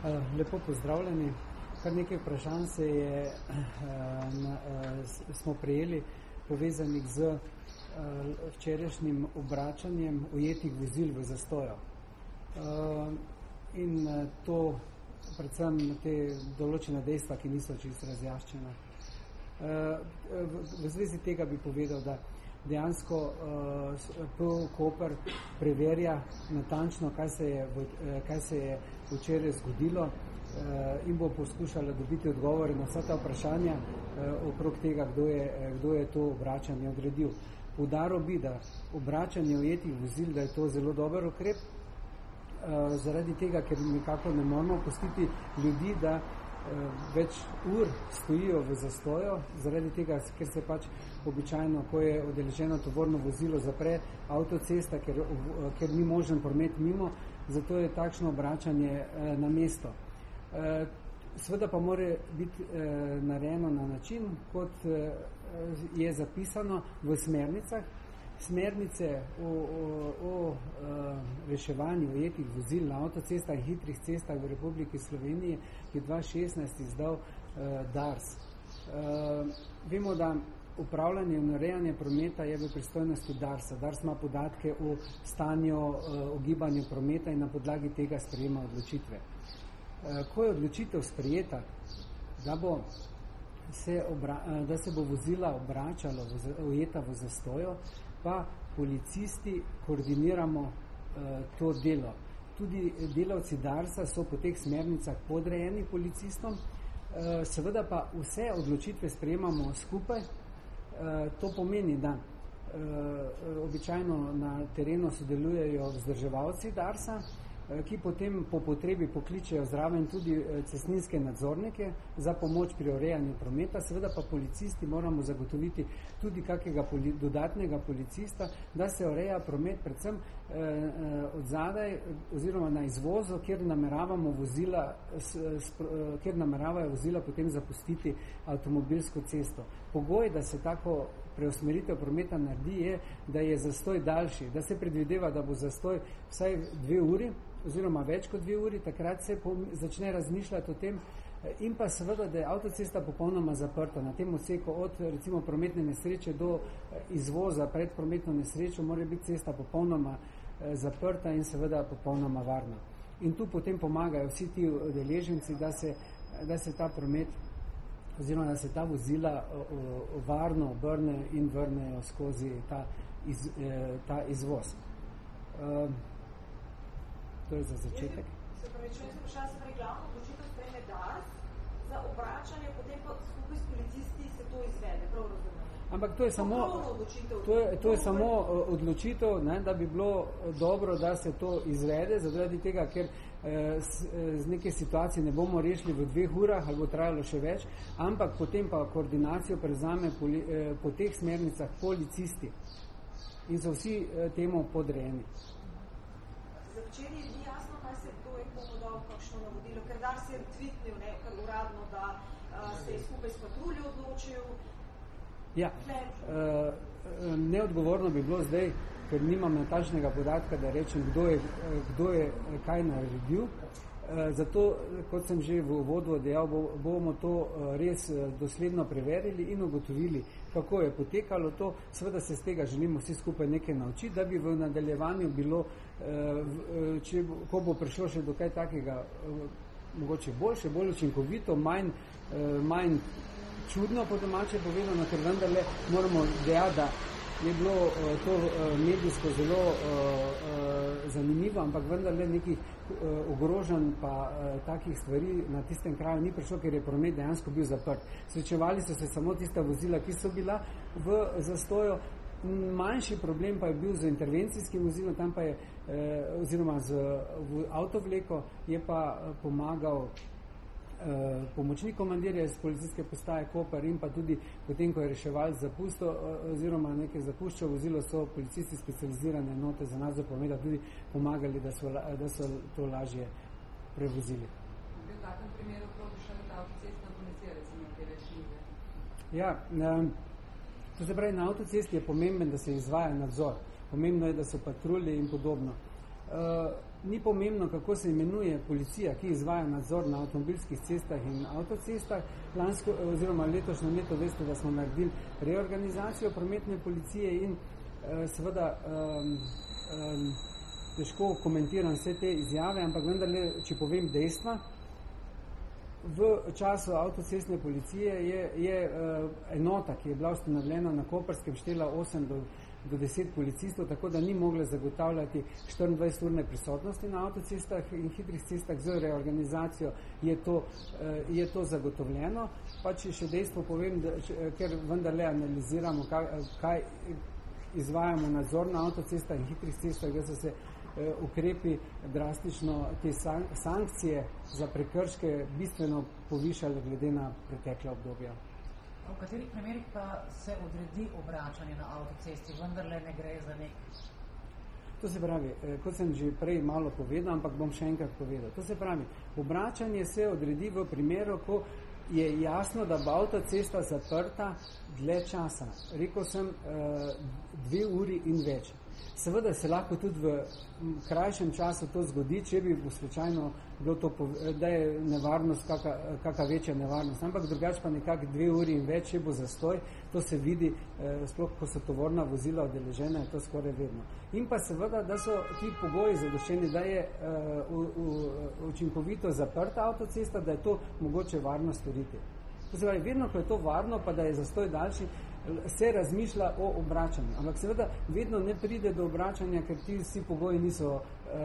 Lepo pozdravljeni. Kar nekaj vprašanj smo prejeli povezanih z včerajšnjim obračanjem ujetih vozil v zastoju. In to predvsem te določene dejstva, ki niso čisto razjaščene. V zvezi tega bi povedal, da dejansko PU Koper preverja natančno, kaj se je včeraj zgodilo in bo poskušala dobiti odgovore na vsa ta vprašanja okrog tega, kdo je to obračanje odredil. Poudaril bi, da obračanje ujetih vozil, da je to zelo dober ukrep, zaradi tega, ker nekako ne moramo pustiti ljudi, da več ur stojijo v zastoju, zaradi tega, ker se pač običajno, ko je odeleženo tovorno vozilo, zapre avtocesta, ker ni možen promet mimo, zato je takšno obračanje na mesto. Seveda pa mora biti narejeno na način, kot je zapisano v smernicah. Smernice o reševanju ujetih vozil na avtocestah in hitrih cestah v Republiki Sloveniji je 2016 izdal DARS. Vemo, da upravljanje in urejanje prometa je v pristojnosti DARS-a. DARS ima podatke o stanju, o gibanju prometa in na podlagi tega sprejema odločitve. Ko je odločitev sprejeta, da se bo vozila obračalo ujeta v zastoju, pa policisti koordiniramo to delo. Tudi delavci DARS-a so po teh smernicah podrejeni policistom, seveda pa vse odločitve sprejemamo skupaj. To pomeni, da običajno na terenu sodelujejo vzdrževalci DARS-a, ki potem po potrebi pokličejo zraven tudi cestninske nadzornike za pomoč pri urejanju prometa. Seveda pa policisti moramo zagotoviti tudi kakega dodatnega policista, da se ureja promet predvsem od zadaj oziroma na izvozu, kjer nameravajo vozila potem zapustiti avtomobilsko cesto. Pogoj, da se tako preusmeritev prometa naredi, je, da je zastoj daljši, da se predvideva, da bo zastoj vsaj 2 uri oziroma več kot 2 uri, takrat se začne razmišljati o tem in pa seveda, da je avtocesta popolnoma zaprta. Na tem odseku od recimo prometne nesreče do izvoza pred prometno nesrečo mora biti cesta popolnoma zaprta in seveda popolnoma varna. In tu potem pomagajo vsi ti udeleženci, da se ta promet oziroma da se ta vozila varno obrne in vrnejo skozi ta izvoz. To je za začetek. Se pravi, če sem prišla se pravi glavno odločitev sprejme DARS za obračanje, potem pa skupaj s policisti se to izvede, prav razumem. Ampak to je samo odločitev, ne, da bi bilo dobro, da se to izvede, zaradi tega, ker z neke situacije ne bomo rešili v 2 urah, ali bo trajalo še več, ampak potem pa koordinacijo prevzame po teh smernicah policisti in so vsi temu podrejeni. Za včeraj je ni jasno, kaj se kdo je komu dal kakšno navodilo, ker DARS je tweetnil, kar uradno, da se je skupaj s patruljo odločil. Ja, neodgovorno bi bilo zdaj, ker nimam natančnega podatka, da rečem, kdo je kaj naredil. Zato, kot sem že v uvodu dejal, bomo to res dosledno preverili in ugotovili, kako je potekalo to. Seveda se z tega želimo vsi skupaj nekaj naučiti, da bi v nadaljevanju bilo, ko bo prišlo še do kaj takega, mogoče boljše, bolj učinkovito, manj čudno po domače povedano, ker vendarle moramo dejati, da je bilo to medijsko zelo zanimivo, ampak vendarle nekih ogrožanj pa takih stvari na tistem kraju ni prišlo, ker je promet dejansko bil zaprt. Srečevali so se samo tista vozila, ki so bila v zastoju. Manjši problem pa je bil z intervencijskim vozilom, tam pa je, oziroma z avtovleko, je pa pomagal pomočnik komandirja iz policijske postaje Koper in pa tudi potem, ko je reševalc zapustil oziroma nekaj zapuščal vozilo, so policisti specializirane enote za nadzor prometa tudi pomagali, da so to lažje prevozili. V takem primeru še ta avtocestna policija, recimo, te rešljive? Ja, to se pravi, na avtocesti je pomemben, da se izvaja nadzor. Pomembno je, da so patrulje in podobno. ni pomembno, kako se imenuje policija, ki izvaja nadzor na avtomobilskih cestah in avtocestah. Lansko, oziroma letošnjo leto, veste, da smo naredili reorganizacijo prometne policije in seveda težko komentiram vse te izjave, ampak vendarle, če povem dejstva, v času avtocestne policije je enota, ki je bila ustanovljena na Koperskem, štela 8 do 10 policistov, tako da ni mogla zagotavljati 24-urne prisotnosti na avtocestah in hitrih cestah. Z reorganizacijo je to zagotovljeno. Pa če še dejstvo povem, ker vendarle analiziramo, kaj izvajamo nadzor na avtocestah in hitrih cestah, da so se ukrepi drastično, te sankcije za prekrške bistveno povišale glede na pretekla obdobja. V katerih primerih pa se odredi obračanje na avtocesti, vendarle ne gre za nek? To se pravi, kot sem že prej malo povedal, ampak bom še enkrat povedal. To se pravi, obračanje se odredi v primeru, ko je jasno, da bo avtocesta zaprta dlje časa. Rekel sem 2 uri in več. Seveda se lahko tudi v krajšem času to zgodi, če bi slučajno bilo to, da je nevarnost, kakva večja nevarnost. Ampak drugače pa nekako 2 uri in več, če bo zastoj, to se vidi, sploh ko so tovorna vozila udeležena, je to skoraj vedno. In pa seveda, da so ti pogoji zadoščeni, da je učinkovito zaprta avtocesta, da je to mogoče varno storiti. To se pravi, vedno, ko je to varno, pa da je zastoj daljši, se razmišlja o obračanju. Ampak seveda vedno ne pride do obračanja, ker ti vsi pogoji niso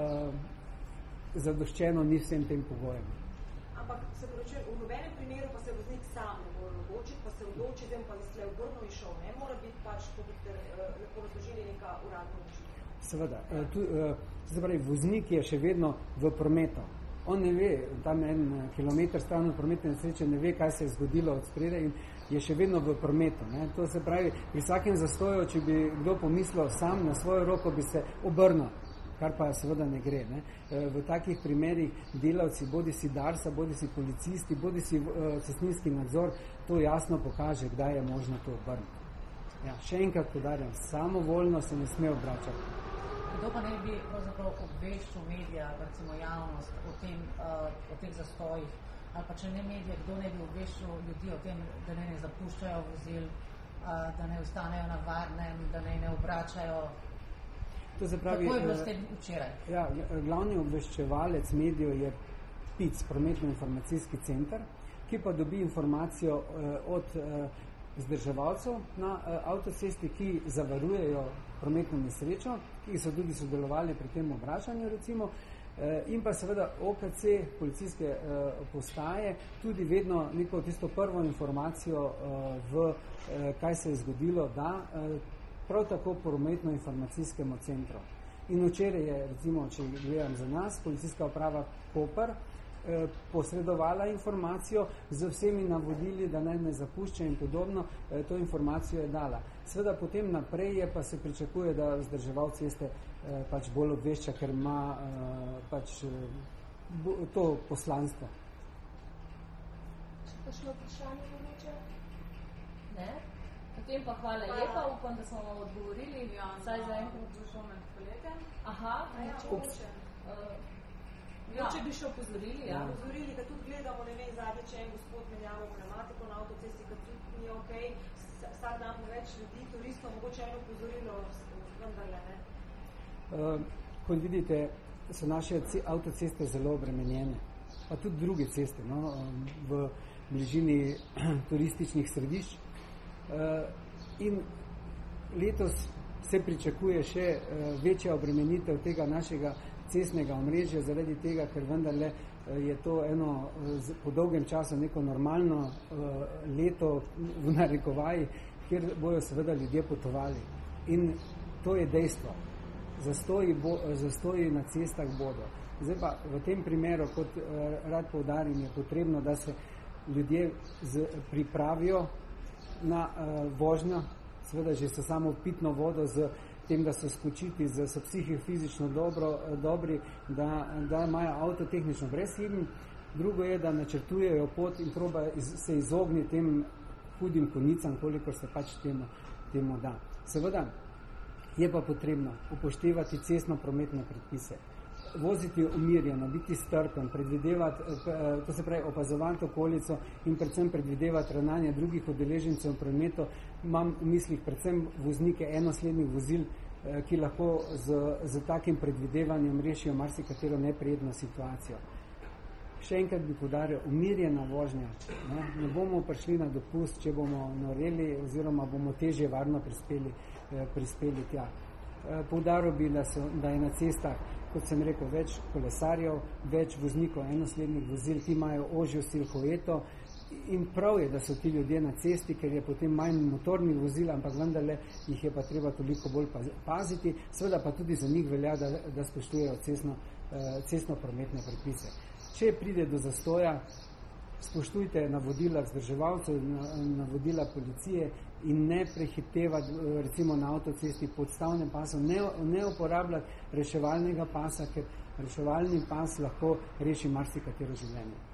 zadoščeno ni vsem tem pogojem. Ampak se poročujem, v nobenem primeru pa se voznik sam ne mora odločiti, pa se odloči, da pa se obrnil in šel. Ne mora biti pač, to bi lepo razložili, neka uradna odločitev. Seveda. Se pravi, voznik je še vedno v prometu. On ne ve, tam 1 kilometer stran od prometne nesreče, ne ve, kaj se je zgodilo od spredaj in je še vedno v prometu. Ne. To se pravi, pri vsakem zastoju, če bi kdo pomislil sam na svojo roko, bi se obrnil, kar pa seveda ne gre. Ne. V takih primerih delavci, bodi si Darsa, bodi si policisti, bodi si cestninski nadzor, to jasno pokaže, kdaj je možno to obrniti. Ja, še enkrat podarjam, samovoljno se ne sme obračati. Kdo pa ne bi pravzaprav obveščal medija, recimo javnost, o teh zastojih, ali pa če ne medije, kdo ne bi obveščal ljudi o tem, da ne zapuščajo vozil, da ne ostanejo na varnem, da ne obračajo? To se pravi, kako je bilo s tem včeraj? Ja, glavni obveščevalec medijev je PIC, Prometno-informacijski center, ki pa dobi informacijo od vzdrževalcev na avtocesti, ki zavarujejo prometno nesrečo, ki so tudi sodelovali pri tem obračanju, recimo, in pa seveda OKC, policijske postaje, tudi vedno neko tisto prvo informacijo kaj se je zgodilo, da prav tako prometno-informacijskemu centru. In včeraj je, recimo, če gledam za nas, policijska uprava Koper posredovala informacijo z vsemi navodili, da naj ne zapušča in podobno, to informacijo je dala. Seveda potem naprej je pa se pričakuje, da vzdrževal ceste pač bolj obvešča, ker ima pač to poslanstvo. Še kakšno vprašanje mogoče? Ne? Potem pa hvala lepa, upam, da smo odgovorili. Saj za enkrat prišel med poletjem. Aha, mogoče. Če bi še opozorili, opozorili, da tudi gledamo, ne vem, zadnje, če en gospod menjamo pneumatiko na avtocesti, ker tudi ni okej, vsak dan več ljudi, turistov, mogoče eno opozorilo, vendarle, ne? Kot vidite, so naše avtoceste zelo obremenjene, pa tudi druge ceste, no, v bližini turističnih središč. In letos se pričakuje še večja obremenitev tega našega cestnega omrežja, zaradi tega, ker vendarle je to eno po dolgem času neko normalno leto v narekovaji, kjer bojo seveda ljudje potovali. In to je dejstvo. Zastoji na cestah bodo. Zdaj pa v tem primeru, kot rad poudarim, je potrebno, da se ljudje pripravijo na vožnjo, seveda že so samo pitno vodo z tem, da so skočiti, da so psihično dobri, da imajo avto tehnično brezhiben. Drugo je, da načrtujejo pot in proba se izogniti tem hudim konicam, koliko se pač temu da. Seveda je pa potrebno upoštevati cestno-prometne predpise. voziti umirjeno, biti strpen, predvidevati, to se pravi opazovati okolico in predvsem predvidevati ravnanje drugih udeležencev v prometu. Imam v mislih predvsem voznike enoslednih vozil, ki lahko z takim predvidevanjem rešijo marsikatero neprijetno situacijo. Še enkrat bi poudaril, umirjena vožnja. Ne bomo prišli na dopust, če bomo noreli oziroma bomo težje varno prispeli tja. Poudaril bi, da je na cestah, kot sem rekel, več kolesarjev, več voznikov enoslednih vozil, ki imajo ožjo silhueto in prav je, da so ti ljudje na cesti, ker je potem manj motornih vozil, ampak vendarle jih je pa treba toliko bolj paziti, seveda pa tudi za njih velja, da spoštujejo cestno-prometne predpise. Če pride do zastoja, spoštujte navodila vzdrževalcev, navodila policije in ne prehitevati recimo na avtocesti pod odstavnim pasom, ne uporabljati reševalnega pasa, ker reševalni pas lahko reši marsikatero življenje.